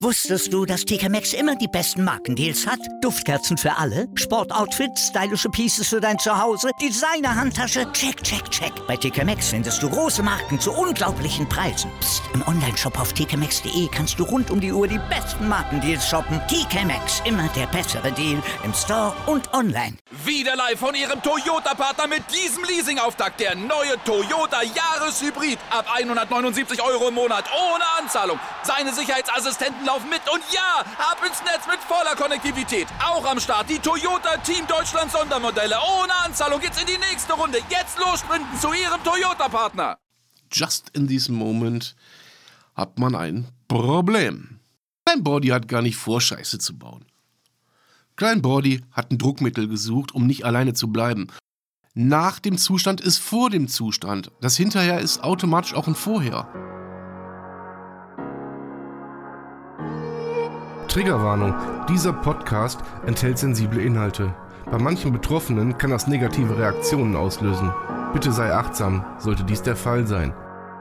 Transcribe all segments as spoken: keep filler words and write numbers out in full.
Wusstest du, dass T K Maxx immer die besten Markendeals hat? Duftkerzen für alle, Sportoutfits, stylische Pieces für dein Zuhause, Designer-Handtasche, check, check, check. Bei T K Maxx findest du große Marken zu unglaublichen Preisen. Psst. Im Onlineshop auf t k maxx punkt d e kannst du rund um die Uhr die besten Markendeals shoppen. T K Maxx, immer der bessere Deal im Store und online. Wieder live von Ihrem Toyota-Partner mit diesem Leasing-Auftakt. Der neue Toyota Jahreshybrid. Ab hundertneunundsiebzig Euro im Monat ohne Anzahlung. Seine Sicherheitsassistenten laufen mit und ja, ab ins Netz mit voller Konnektivität. Auch am Start die Toyota Team Deutschland Sondermodelle. Ohne Anzahlung geht's in die nächste Runde. Jetzt los sprinten zu Ihrem Toyota-Partner. Just in diesem Moment hat man ein Problem. Klein Bordy hat gar nicht vor, Scheiße zu bauen. Klein Bordy hat ein Druckmittel gesucht, um nicht alleine zu bleiben. Nach dem Zustand ist vor dem Zustand. Das Hinterher ist automatisch auch ein Vorher. Triggerwarnung. Dieser Podcast enthält sensible Inhalte. Bei manchen Betroffenen kann das negative Reaktionen auslösen. Bitte sei achtsam, sollte dies der Fall sein.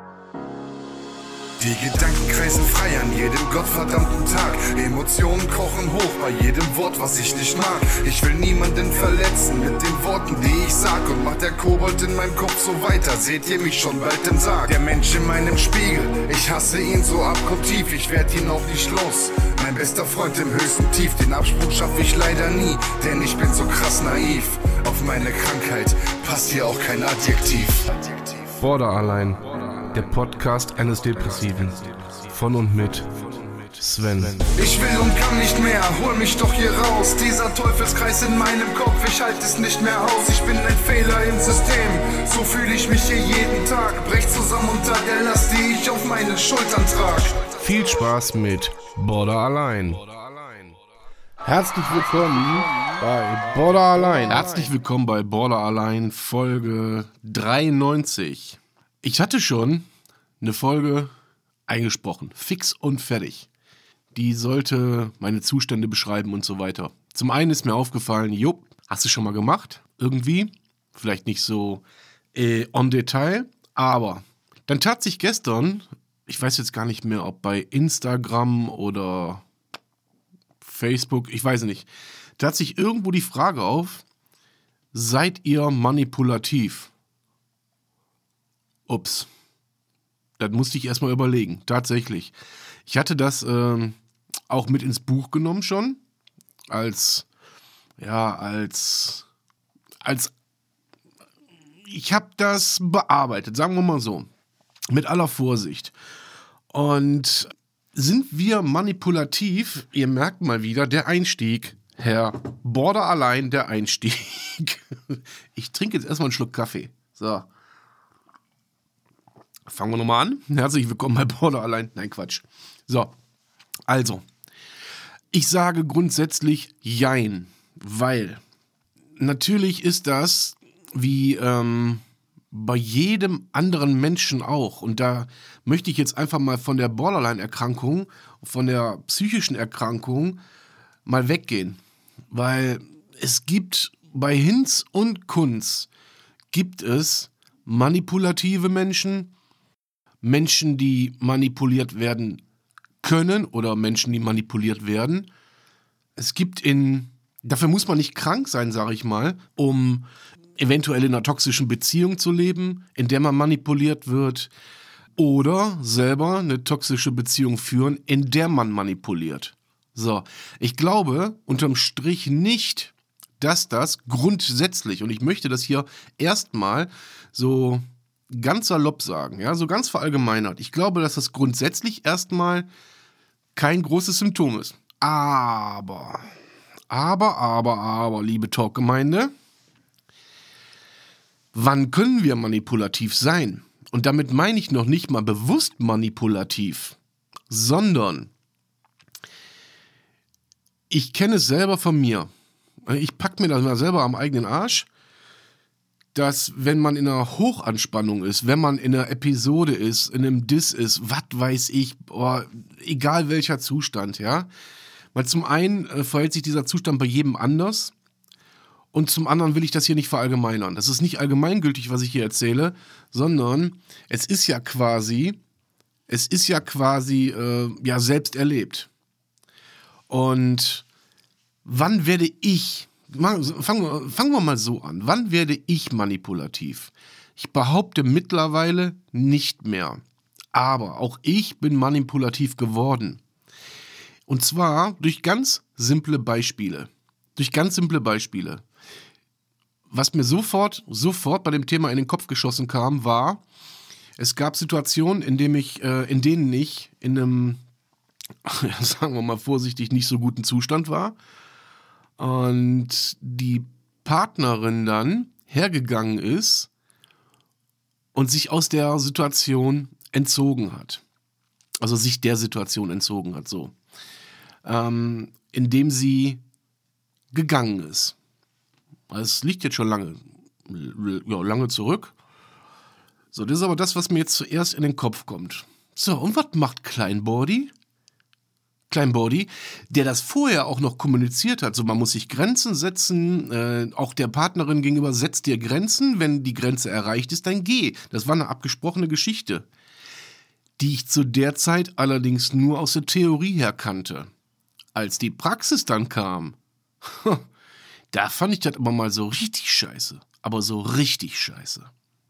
Die Gedanken kreisen frei an jedem gottverdammten Tag. Emotionen kochen hoch bei jedem Wort, was ich nicht mag. Ich will niemanden verletzen mit den Worten, die ich sag. Und macht der Kobold in meinem Kopf so weiter, seht ihr mich schon bald im Sarg. Der Mensch in meinem Spiegel, ich hasse ihn so abgrundtief. Ich werd ihn auch nicht los, mein bester Freund im höchsten Tief. Den Absprung schaff ich leider nie, denn ich bin so krass naiv. Auf meine Krankheit passt hier auch kein Adjektiv. Borderline. Der Podcast eines Depressiven. Von und mit Sven. Ich will und kann nicht mehr, hol mich doch hier raus. Dieser Teufelskreis in meinem Kopf, ich halte es nicht mehr aus. Ich bin ein Fehler im System, so fühle ich mich hier jeden Tag. Brech zusammen unter der Last, die ich auf meinen Schultern trage. Viel Spaß mit Borderline. Herzlich willkommen bei Borderline. Herzlich willkommen bei Borderline Folge dreiundneunzig. Ich hatte schon eine Folge eingesprochen, fix und fertig. Die sollte meine Zustände beschreiben und so weiter. Zum einen ist mir aufgefallen, jo, hast du schon mal gemacht, irgendwie. Vielleicht nicht so äh, en Detail, aber dann tat sich gestern, ich weiß jetzt gar nicht mehr, ob bei Instagram oder Facebook, ich weiß nicht, tat sich irgendwo die Frage auf, seid ihr manipulativ? Ups. Das musste ich erstmal überlegen. Tatsächlich. Ich hatte das ähm, auch mit ins Buch genommen schon. Als, ja, als, als, ich habe das bearbeitet, sagen wir mal so. Mit aller Vorsicht. Und sind wir manipulativ? Ihr merkt mal wieder, der Einstieg. Herr Borderline, der Einstieg. Ich trinke jetzt erstmal einen Schluck Kaffee. So. Fangen wir nochmal an. Herzlich willkommen bei Borderline. Nein, Quatsch. So, also, ich sage grundsätzlich Jein, weil natürlich ist das wie ähm, bei jedem anderen Menschen auch. Und da möchte ich jetzt einfach mal von der Borderline-Erkrankung, von der psychischen Erkrankung mal weggehen. Weil es gibt bei Hinz und Kunz gibt es manipulative Menschen, Menschen, die manipuliert werden können oder Menschen, die manipuliert werden. Es gibt in, dafür muss man nicht krank sein, sage ich mal, um eventuell in einer toxischen Beziehung zu leben, in der man manipuliert wird oder selber eine toxische Beziehung führen, in der man manipuliert. So, ich glaube unterm Strich nicht, dass das grundsätzlich, und ich möchte das hier erstmal so ganz salopp sagen, ja, so ganz verallgemeinert. Ich glaube, dass das grundsätzlich erstmal kein großes Symptom ist. Aber, aber, aber, aber, liebe Talkgemeinde, wann können wir manipulativ sein? Und damit meine ich noch nicht mal bewusst manipulativ, sondern ich kenne es selber von mir. Ich packe mir das mal selber am eigenen Arsch, dass wenn man in einer Hochanspannung ist, wenn man in einer Episode ist, in einem Diss ist, was weiß ich, boah, egal welcher Zustand, ja. Weil zum einen äh, verhält sich dieser Zustand bei jedem anders und zum anderen will ich das hier nicht verallgemeinern. Das ist nicht allgemeingültig, was ich hier erzähle, sondern es ist ja quasi, es ist ja quasi, äh, ja, selbst erlebt. Und wann werde ich, fangen, fangen wir mal so an, wann werde ich manipulativ? Ich behaupte mittlerweile nicht mehr. Aber auch ich bin manipulativ geworden. Und zwar durch ganz simple Beispiele. Durch ganz simple Beispiele. Was mir sofort, sofort bei dem Thema in den Kopf geschossen kam, war, es gab Situationen, in denen ich, äh, in denen ich in einem, sagen wir mal vorsichtig, nicht so guten Zustand war. Und die Partnerin dann hergegangen ist und sich aus der Situation entzogen hat. Also sich der Situation entzogen hat, so. Ähm, indem sie gegangen ist. Es liegt jetzt schon lange, ja, lange zurück. So, das ist aber das, was mir jetzt zuerst in den Kopf kommt. So, und was macht Kleinbody? Kleinbody, der das vorher auch noch kommuniziert hat. So, man muss sich Grenzen setzen, äh, auch der Partnerin gegenüber, setzt dir Grenzen. Wenn die Grenze erreicht ist, dann geh. Das war eine abgesprochene Geschichte, die ich zu der Zeit allerdings nur aus der Theorie her kannte. Als die Praxis dann kam, da fand ich das aber mal so richtig scheiße. Aber so richtig scheiße.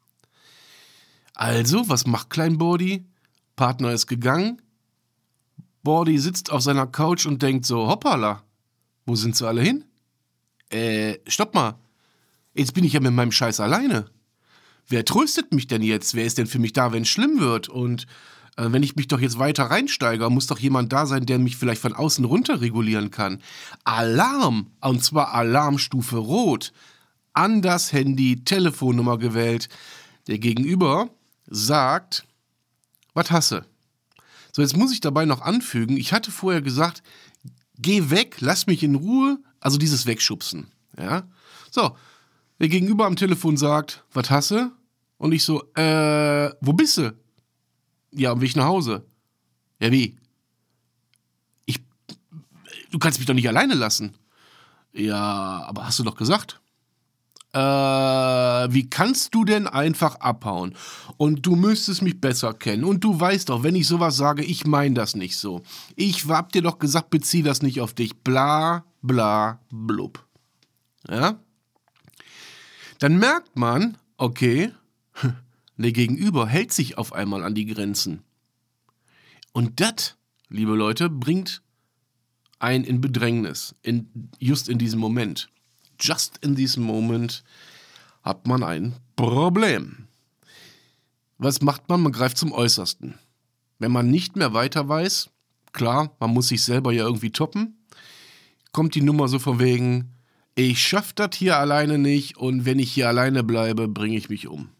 Also, was macht Kleinbody? Partner ist gegangen. Body sitzt auf seiner Couch und denkt so, hoppala, wo sind sie alle hin? Äh, stopp mal. Jetzt bin ich ja mit meinem Scheiß alleine. Wer tröstet mich denn jetzt? Wer ist denn für mich da, wenn es schlimm wird? Und äh, wenn ich mich doch jetzt weiter reinsteigere, muss doch jemand da sein, der mich vielleicht von außen runter regulieren kann. Alarm! Und zwar Alarmstufe Rot. An das Handy, Telefonnummer gewählt. Der Gegenüber sagt, was hasse? So, jetzt muss ich dabei noch anfügen, ich hatte vorher gesagt, geh weg, lass mich in Ruhe, also dieses Wegschubsen, ja. So, der Gegenüber am Telefon sagt, was hasse? Und ich so, äh, wo bist du? Ja, am Weg nach Hause. Ja, wie? Ich, du kannst mich doch nicht alleine lassen. Ja, aber hast du doch gesagt. Äh, wie kannst du denn einfach abhauen? Und du müsstest mich besser kennen. Und du weißt doch, wenn ich sowas sage, ich meine das nicht so. Ich hab dir doch gesagt, bezieh das nicht auf dich. Bla, bla, blub. Ja? Dann merkt man, okay, der Gegenüber hält sich auf einmal an die Grenzen. Und das, liebe Leute, bringt einen in Bedrängnis. In, just in diesem Moment. Just in diesem Moment hat man ein Problem. Was macht man? Man greift zum Äußersten. Wenn man nicht mehr weiter weiß, klar, man muss sich selber ja irgendwie toppen, kommt die Nummer so von wegen, ich schaff das hier alleine nicht und wenn ich hier alleine bleibe, bringe ich mich um.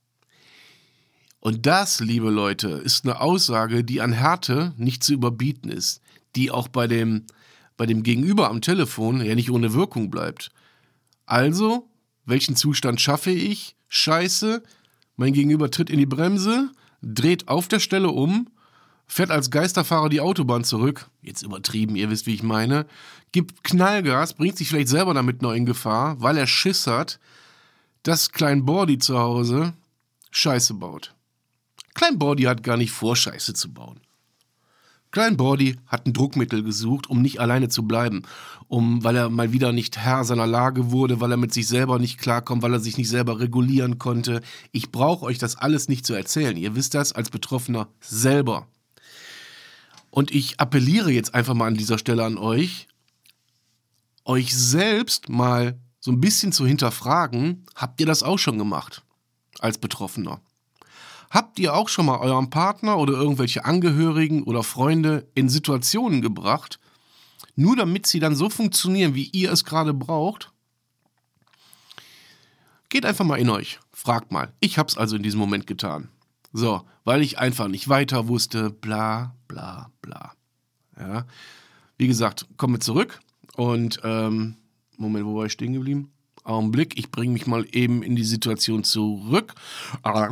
Und das, liebe Leute, ist eine Aussage, die an Härte nicht zu überbieten ist, die auch bei dem, bei dem Gegenüber am Telefon ja nicht ohne Wirkung bleibt. Also, welchen Zustand schaffe ich? Scheiße, mein Gegenüber tritt in die Bremse, dreht auf der Stelle um, fährt als Geisterfahrer die Autobahn zurück, jetzt übertrieben, ihr wisst, wie ich meine, gibt Knallgas, bringt sich vielleicht selber damit noch in Gefahr, weil er Schiss hat, dass Kleinbody zu Hause Scheiße baut. Kleinbody hat gar nicht vor, Scheiße zu bauen. Kleinbody hat ein Druckmittel gesucht, um nicht alleine zu bleiben, um, weil er mal wieder nicht Herr seiner Lage wurde, weil er mit sich selber nicht klarkommt, weil er sich nicht selber regulieren konnte. Ich brauche euch das alles nicht zu erzählen. Ihr wisst das als Betroffener selber. Und ich appelliere jetzt einfach mal an dieser Stelle an euch, euch selbst mal so ein bisschen zu hinterfragen, habt ihr das auch schon gemacht als Betroffener? Habt ihr auch schon mal euren Partner oder irgendwelche Angehörigen oder Freunde in Situationen gebracht, nur damit sie dann so funktionieren, wie ihr es gerade braucht? Geht einfach mal in euch, fragt mal. Ich hab's also in diesem Moment getan. So, weil ich einfach nicht weiter wusste, bla, bla, bla. Ja, wie gesagt, kommen wir zurück und, ähm, Moment, wo war ich stehen geblieben? Augenblick, ich bringe mich mal eben in die Situation zurück. Da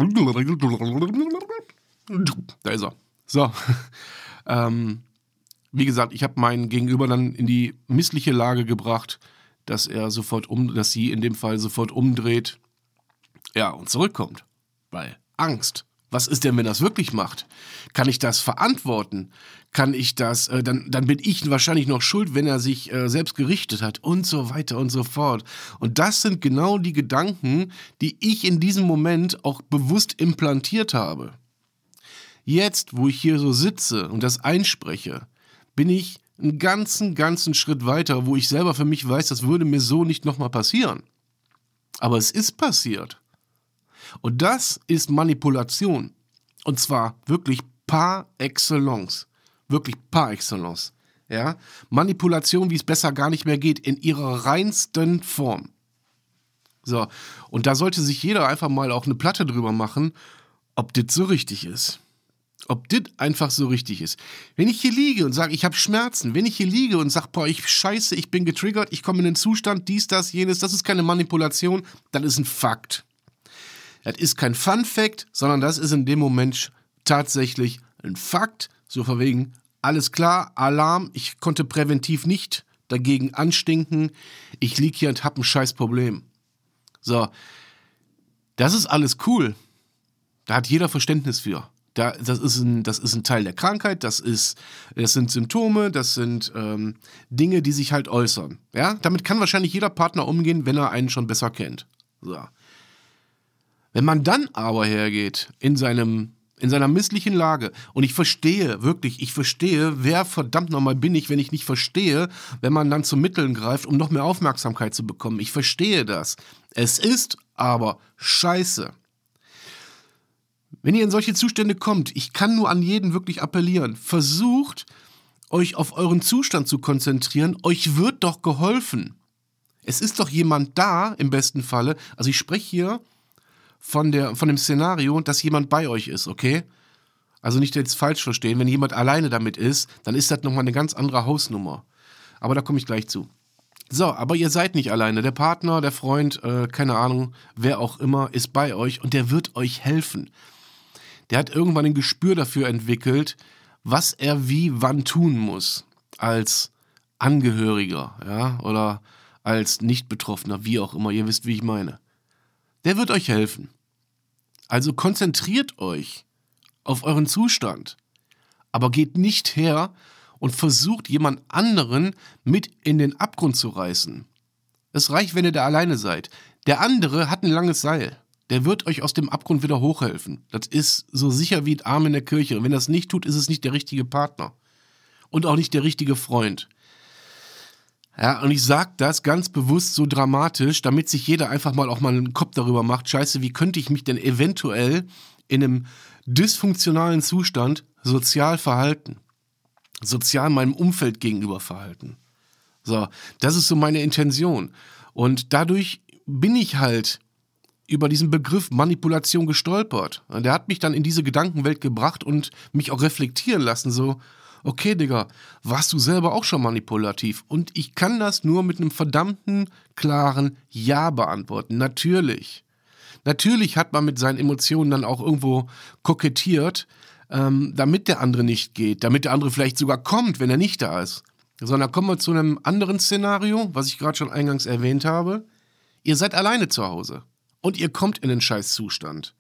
ist er. So. ähm, wie gesagt, ich habe meinen Gegenüber dann in die missliche Lage gebracht, dass er sofort um, dass sie in dem Fall sofort umdreht, ja, und zurückkommt. Weil Angst Was ist denn, wenn er es wirklich macht? Kann ich das verantworten? Kann ich das, äh, dann, dann bin ich wahrscheinlich noch schuld, wenn er sich äh, selbst gerichtet hat und so weiter und so fort. Und das sind genau die Gedanken, die ich in diesem Moment auch bewusst implantiert habe. Jetzt, wo ich hier so sitze und das einspreche, bin ich einen ganzen, ganzen Schritt weiter, wo ich selber für mich weiß, das würde mir so nicht nochmal passieren. Aber es ist passiert. Und das ist Manipulation. Und zwar wirklich par excellence. Wirklich par excellence. Ja? Manipulation, wie es besser gar nicht mehr geht, in ihrer reinsten Form. So, und da sollte sich jeder einfach mal auch eine Platte drüber machen, ob das so richtig ist. Ob das einfach so richtig ist. Wenn ich hier liege und sage, ich habe Schmerzen, wenn ich hier liege und sage, boah, ich scheiße, ich bin getriggert, ich komme in den Zustand, dies, das, jenes, das ist keine Manipulation, das ist ein Fakt. Das ist kein Fun-Fact, sondern das ist in dem Moment tatsächlich ein Fakt. So von wegen, alles klar, Alarm, ich konnte präventiv nicht dagegen anstinken, ich liege hier und habe ein scheiß Problem. So, das ist alles cool. Da hat jeder Verständnis für. Da, das, ist ein, das ist ein Teil der Krankheit, das, ist, das sind Symptome, das sind ähm, Dinge, die sich halt äußern. Ja? Damit kann wahrscheinlich jeder Partner umgehen, wenn er einen schon besser kennt. So. Wenn man dann aber hergeht in seinem in seiner misslichen Lage, und ich verstehe, wirklich, ich verstehe, wer verdammt nochmal bin ich, wenn ich nicht verstehe, wenn man dann zu Mitteln greift, um noch mehr Aufmerksamkeit zu bekommen. Ich verstehe das. Es ist aber scheiße. Wenn ihr in solche Zustände kommt, ich kann nur an jeden wirklich appellieren, versucht, euch auf euren Zustand zu konzentrieren, euch wird doch geholfen. Es ist doch jemand da, im besten Falle, also ich spreche hier von, der, von dem Szenario, dass jemand bei euch ist, okay? Also nicht jetzt falsch verstehen, wenn jemand alleine damit ist, dann ist das nochmal eine ganz andere Hausnummer. Aber da komme ich gleich zu. So, aber ihr seid nicht alleine. Der Partner, der Freund, äh, keine Ahnung, wer auch immer, ist bei euch und der wird euch helfen. Der hat irgendwann ein Gespür dafür entwickelt, was er wie wann tun muss. Als Angehöriger, ja, oder als Nicht-Betroffener, wie auch immer. Ihr wisst, wie ich meine. Der wird euch helfen. Also konzentriert euch auf euren Zustand. Aber geht nicht her und versucht, jemand anderen mit in den Abgrund zu reißen. Es reicht, wenn ihr da alleine seid. Der andere hat ein langes Seil. Der wird euch aus dem Abgrund wieder hochhelfen. Das ist so sicher wie ein Arm in der Kirche. Und wenn das nicht tut, ist es nicht der richtige Partner. Und auch nicht der richtige Freund. Ja, und ich sage das ganz bewusst so dramatisch, damit sich jeder einfach mal auch mal einen Kopf darüber macht, scheiße, wie könnte ich mich denn eventuell in einem dysfunktionalen Zustand sozial verhalten? Sozial meinem Umfeld gegenüber verhalten. So, das ist so meine Intention. Und dadurch bin ich halt über diesen Begriff Manipulation gestolpert. Und der hat mich dann in diese Gedankenwelt gebracht und mich auch reflektieren lassen, so, okay, Digga, warst du selber auch schon manipulativ? Und ich kann das nur mit einem verdammten, klaren Ja beantworten. Natürlich. Natürlich hat man mit seinen Emotionen dann auch irgendwo kokettiert, ähm, damit der andere nicht geht, damit der andere vielleicht sogar kommt, wenn er nicht da ist. Sondern kommen wir zu einem anderen Szenario, was ich gerade schon eingangs erwähnt habe. Ihr seid alleine zu Hause und ihr kommt in den Scheißzustand.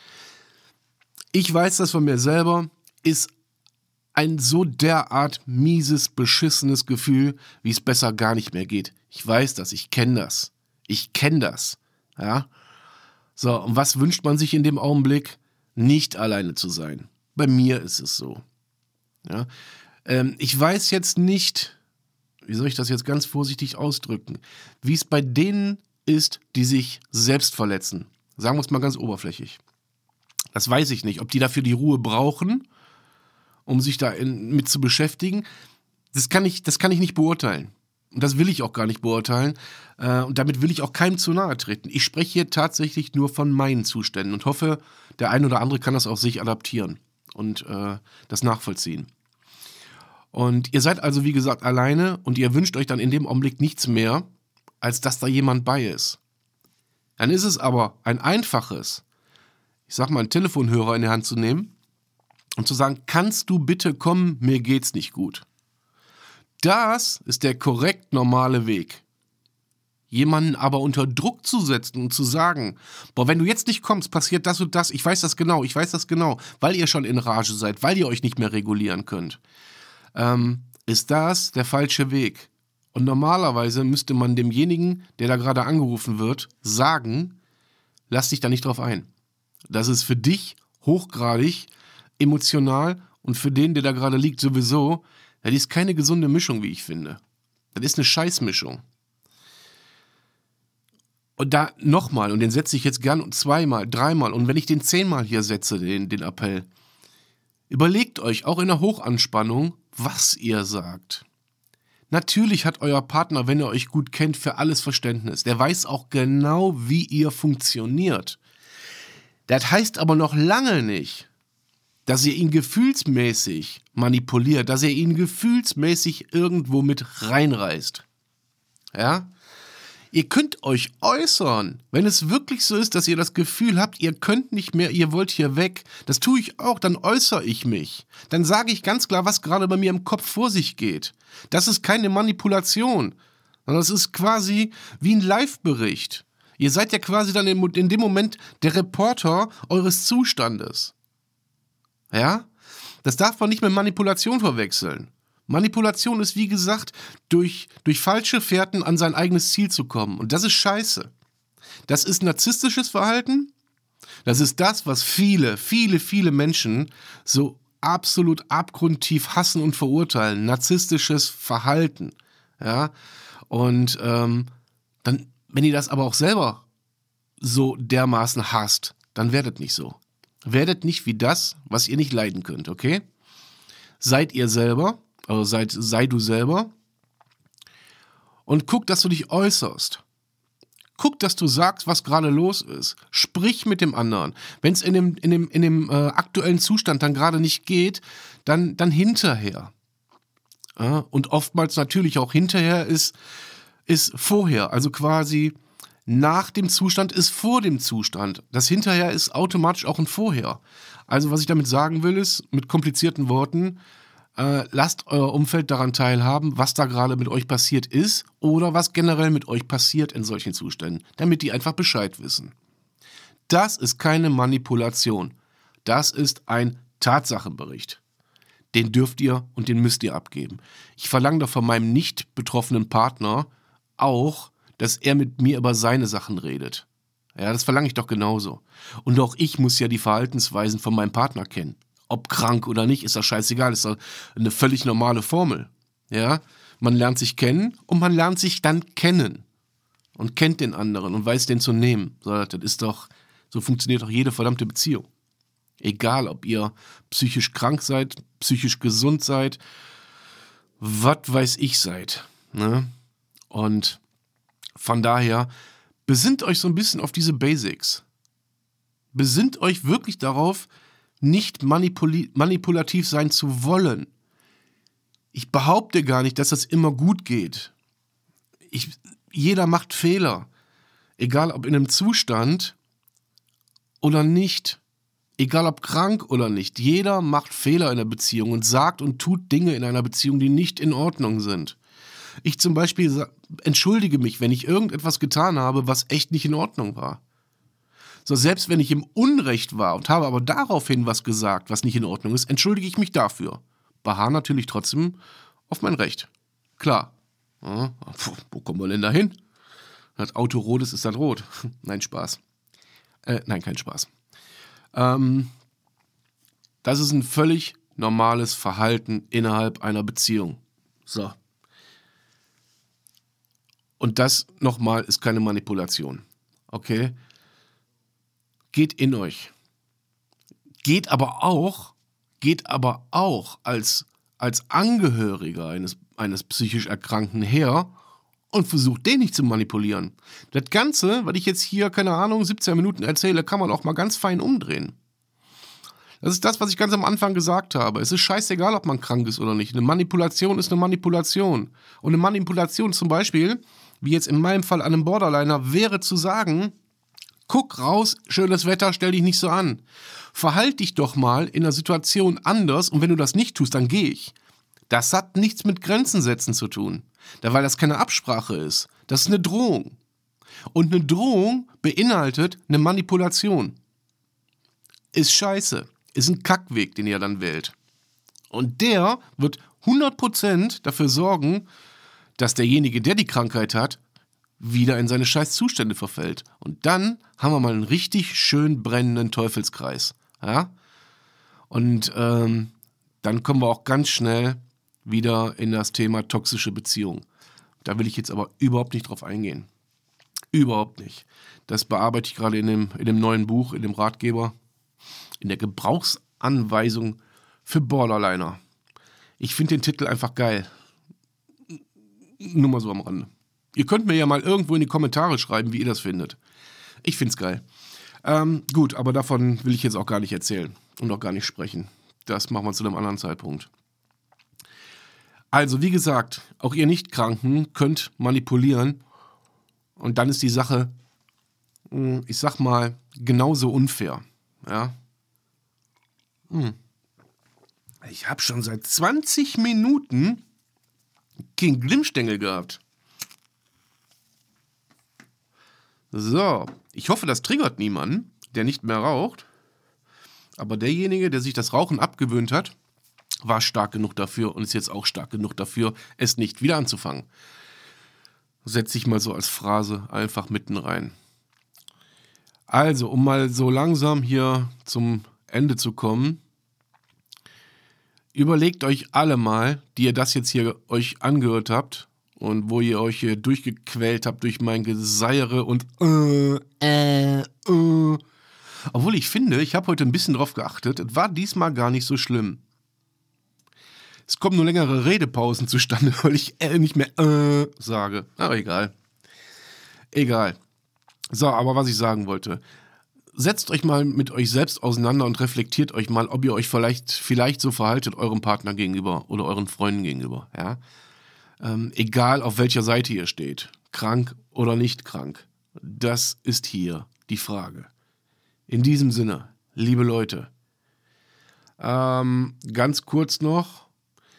Ich weiß das von mir selber, ist ein so derart mieses, beschissenes Gefühl, wie es besser gar nicht mehr geht. Ich weiß das, ich kenne das. Ich kenne das. Ja? So, und was wünscht man sich in dem Augenblick? Nicht alleine zu sein. Bei mir ist es so. Ja? Ähm, ich weiß jetzt nicht, wie soll ich das jetzt ganz vorsichtig ausdrücken, wie es bei denen ist, die sich selbst verletzen. Sagen wir es mal ganz oberflächlich. Das weiß ich nicht, ob die dafür die Ruhe brauchen, um sich da in, mit zu beschäftigen, das kann ich, das kann ich nicht beurteilen. Und das will ich auch gar nicht beurteilen. Äh, und damit will ich auch keinem zu nahe treten. Ich spreche hier tatsächlich nur von meinen Zuständen und hoffe, der ein oder andere kann das auf sich adaptieren und äh, das nachvollziehen. Und ihr seid also, wie gesagt, alleine und ihr wünscht euch dann in dem Augenblick nichts mehr, als dass da jemand bei ist. Dann ist es aber ein einfaches, ich sag mal, einen Telefonhörer in die Hand zu nehmen und zu sagen, kannst du bitte kommen, mir geht's nicht gut. Das ist der korrekt normale Weg. jemanden aber unter Druck zu setzen und zu sagen, boah, wenn du jetzt nicht kommst, passiert das und das, ich weiß das genau, ich weiß das genau, weil ihr schon in Rage seid, weil ihr euch nicht mehr regulieren könnt, ähm, ist das der falsche Weg. Und normalerweise müsste man demjenigen, der da gerade angerufen wird, sagen, lass dich da nicht drauf ein. Das ist für dich hochgradig emotional und für den, der da gerade liegt, sowieso. Das ist keine gesunde Mischung, wie ich finde. Das ist eine Scheißmischung. Und da nochmal, und den setze ich jetzt gern zweimal, dreimal, und wenn ich den zehnmal hier setze, den, den Appell, überlegt euch auch in der Hochanspannung, was ihr sagt. Natürlich hat euer Partner, wenn er euch gut kennt, für alles Verständnis. Der weiß auch genau, wie ihr funktioniert. Das heißt aber noch lange nicht, dass ihr ihn gefühlsmäßig manipuliert, dass ihr ihn gefühlsmäßig irgendwo mit reinreißt. Ja? Ihr könnt euch äußern, wenn es wirklich so ist, dass ihr das Gefühl habt, ihr könnt nicht mehr, ihr wollt hier weg. Das tue ich auch, dann äußere ich mich. Dann sage ich ganz klar, was gerade bei mir im Kopf vor sich geht. Das ist keine Manipulation, sondern das ist quasi wie ein Live-Bericht. Ihr seid ja quasi dann in dem Moment der Reporter eures Zustandes. Ja? Das darf man nicht mit Manipulation verwechseln. Manipulation ist, wie gesagt, durch, durch falsche Fährten an sein eigenes Ziel zu kommen. Und das ist scheiße. Das ist narzisstisches Verhalten. Das ist das, was viele, viele, viele Menschen so absolut abgrundtief hassen und verurteilen. Narzisstisches Verhalten. Ja? Und ähm, dann, wenn ihr das aber auch selber so dermaßen hasst, dann werdet nicht so. Werdet nicht wie das, was ihr nicht leiden könnt, okay? Seid ihr selber, also seid, sei du selber und guck, dass du dich äußerst. Guck, dass du sagst, was gerade los ist. Sprich mit dem anderen. Wenn es in dem, in dem, in dem äh, aktuellen Zustand dann gerade nicht geht, dann, dann hinterher. Ja, und oftmals natürlich auch hinterher ist, ist vorher, also quasi nach dem Zustand ist vor dem Zustand. Das Hinterher ist automatisch auch ein Vorher. Also was ich damit sagen will, ist, mit komplizierten Worten, äh, lasst euer Umfeld daran teilhaben, was da gerade mit euch passiert ist oder was generell mit euch passiert in solchen Zuständen, damit die einfach Bescheid wissen. Das ist keine Manipulation. Das ist ein Tatsachenbericht. Den dürft ihr und den müsst ihr abgeben. Ich verlange doch von meinem nicht betroffenen Partner auch, dass er mit mir über seine Sachen redet. Ja, das verlange ich doch genauso. Und auch ich muss ja die Verhaltensweisen von meinem Partner kennen. Ob krank oder nicht, ist das scheißegal. Ist doch eine völlig normale Formel. Ja, man lernt sich kennen und man lernt sich dann kennen. Und kennt den anderen und weiß den zu nehmen. So, das ist doch, so funktioniert doch jede verdammte Beziehung. Egal, ob ihr psychisch krank seid, psychisch gesund seid, was weiß ich seid. Ne? Und von daher, besinnt euch so ein bisschen auf diese Basics. Besinnt euch wirklich darauf, nicht manipul- manipulativ sein zu wollen. Ich behaupte gar nicht, dass das immer gut geht. Ich, jeder macht Fehler. Egal ob in einem Zustand oder nicht. Egal ob krank oder nicht. Jeder macht Fehler in der Beziehung und sagt und tut Dinge in einer Beziehung, die nicht in Ordnung sind. Ich zum Beispiel entschuldige mich, wenn ich irgendetwas getan habe, was echt nicht in Ordnung war. So, selbst wenn ich im Unrecht war und habe aber daraufhin was gesagt, was nicht in Ordnung ist, entschuldige ich mich dafür. Beharre natürlich trotzdem auf mein Recht. Klar. Ja, wo kommen wir denn da hin? Das Auto rot ist, ist das rot. Nein, Spaß. Äh, nein, kein Spaß. Ähm, das ist ein völlig normales Verhalten innerhalb einer Beziehung. So. Und das, nochmal, ist keine Manipulation. Okay? Geht in euch. Geht aber auch, geht aber auch als, als Angehöriger eines, eines psychisch Erkrankten her und versucht, den nicht zu manipulieren. Das Ganze, was ich jetzt hier, keine Ahnung, siebzehn Minuten erzähle, kann man auch mal ganz fein umdrehen. Das ist das, was ich ganz am Anfang gesagt habe. Es ist scheißegal, ob man krank ist oder nicht. Eine Manipulation ist eine Manipulation. Und eine Manipulation zum Beispiel, wie jetzt in meinem Fall an einem Borderliner, wäre zu sagen, guck raus, schönes Wetter, stell dich nicht so an. Verhalt dich doch mal in einer Situation anders und wenn du das nicht tust, dann geh ich. Das hat nichts mit Grenzen setzen zu tun. Da, weil das keine Absprache ist. Das ist eine Drohung. Und eine Drohung beinhaltet eine Manipulation. Ist scheiße. Ist ein Kackweg, den ihr dann wählt. Und der wird hundert Prozent dafür sorgen, dass derjenige, der die Krankheit hat, wieder in seine scheiß Zustände verfällt. Und dann haben wir mal einen richtig schön brennenden Teufelskreis. Ja? Und ähm, dann kommen wir auch ganz schnell wieder in das Thema toxische Beziehung. Da will ich jetzt aber überhaupt nicht drauf eingehen. Überhaupt nicht. Das bearbeite ich gerade in dem, in dem neuen Buch, in dem Ratgeber, in der Gebrauchsanweisung für Borderliner. Ich finde den Titel einfach geil. Nur mal so am Rande. Ihr könnt mir ja mal irgendwo in die Kommentare schreiben, wie ihr das findet. Ich find's geil. Ähm, gut, aber davon will ich jetzt auch gar nicht erzählen und auch gar nicht sprechen. Das machen wir zu einem anderen Zeitpunkt. Also, wie gesagt, auch ihr Nichtkranken könnt manipulieren und dann ist die Sache, ich sag mal, genauso unfair. Ja. Hm. Ich habe schon seit zwanzig Minuten keinen Glimmstängel gehabt. So, ich hoffe, das triggert niemanden, der nicht mehr raucht. Aber derjenige, der sich das Rauchen abgewöhnt hat, war stark genug dafür und ist jetzt auch stark genug dafür, es nicht wieder anzufangen. Setze ich mal so als Phrase einfach mitten rein. Also, um mal so langsam hier zum Ende zu kommen, überlegt euch alle mal, die ihr das jetzt hier euch angehört habt und wo ihr euch hier durchgequält habt durch mein Geseiere und äh, äh, äh. Obwohl ich finde, ich habe heute ein bisschen drauf geachtet, es war diesmal gar nicht so schlimm. Es kommen nur längere Redepausen zustande, weil ich äh, nicht mehr äh sage. Aber egal. Egal. So, aber was ich sagen wollte. Setzt euch mal mit euch selbst auseinander und reflektiert euch mal, ob ihr euch vielleicht, vielleicht so verhaltet eurem Partner gegenüber oder euren Freunden gegenüber. Ja? Ähm, egal, auf welcher Seite ihr steht. Krank oder nicht krank. Das ist hier die Frage. In diesem Sinne, liebe Leute, ähm, ganz kurz noch.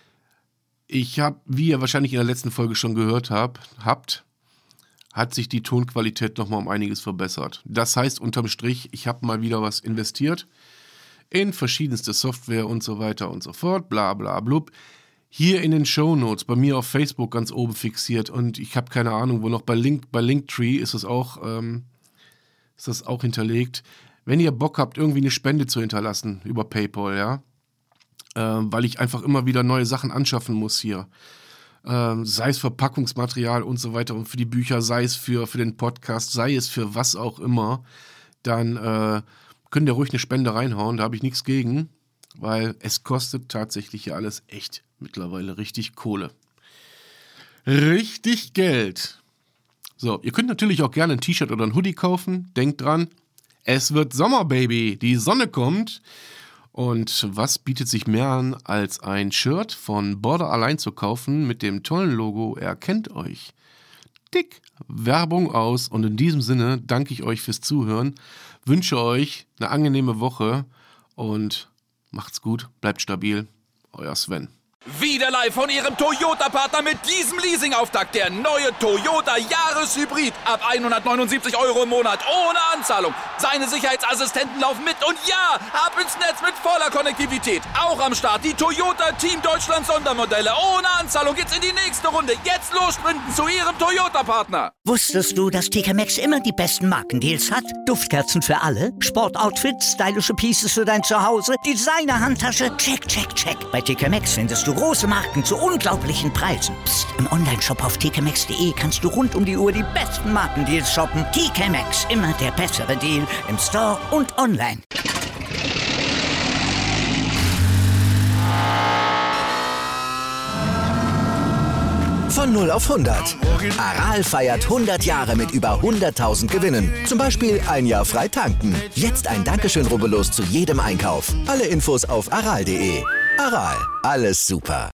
Ich habe, wie ihr wahrscheinlich in der letzten Folge schon gehört habt, habt hat sich die Tonqualität nochmal um einiges verbessert. Das heißt, unterm Strich, ich habe mal wieder was investiert in verschiedenste Software und so weiter und so fort, bla bla blub. Hier in den Shownotes, bei mir auf Facebook ganz oben fixiert und ich habe keine Ahnung, wo noch, bei, Link, bei Linktree ist das auch, ähm, ist das auch hinterlegt. Wenn ihr Bock habt, irgendwie eine Spende zu hinterlassen über PayPal, ja, ähm, weil ich einfach immer wieder neue Sachen anschaffen muss hier. Ähm, sei es Verpackungsmaterial und so weiter und für die Bücher, sei es für, für den Podcast, sei es für was auch immer, dann äh, könnt ihr ruhig eine Spende reinhauen, da habe ich nichts gegen, weil es kostet tatsächlich ja alles echt mittlerweile richtig Kohle. Richtig Geld. So, ihr könnt natürlich auch gerne ein T-Shirt oder ein Hoodie kaufen, denkt dran, es wird Sommer, Baby, die Sonne kommt. Und was bietet sich mehr an, als ein Shirt von Border Align zu kaufen mit dem tollen Logo Erkennt euch. Dick Werbung aus und in diesem Sinne danke ich euch fürs Zuhören, wünsche euch eine angenehme Woche und macht's gut, bleibt stabil, euer Sven. Wieder live von Ihrem Toyota-Partner mit diesem Leasing-Auftakt. Der neue Toyota Jahreshybrid. Ab hundertneunundsiebzig Euro im Monat. Ohne Anzahlung. Seine Sicherheitsassistenten laufen mit. Und ja, ab ins Netz mit voller Konnektivität. Auch am Start die Toyota Team Deutschland Sondermodelle. Ohne Anzahlung geht's in die nächste Runde. Jetzt los sprinten zu Ihrem Toyota-Partner. Wusstest du, dass T K Maxx immer die besten Markendeals hat? Duftkerzen für alle, Sportoutfits, stylische Pieces für dein Zuhause, Designer-Handtasche, check, check, check. Bei T K Maxx findest du große Marken zu unglaublichen Preisen. Psst. Im Onlineshop auf t k maxx punkt d e kannst du rund um die Uhr die besten Markendeals shoppen. T K Maxx, immer der bessere Deal im Store und online. Von null auf hundert. Aral feiert hundert Jahre mit über hunderttausend Gewinnen. Zum Beispiel ein Jahr frei tanken. Jetzt ein Dankeschön, rubbellos zu jedem Einkauf. Alle Infos auf aral punkt de. Aral, alles super.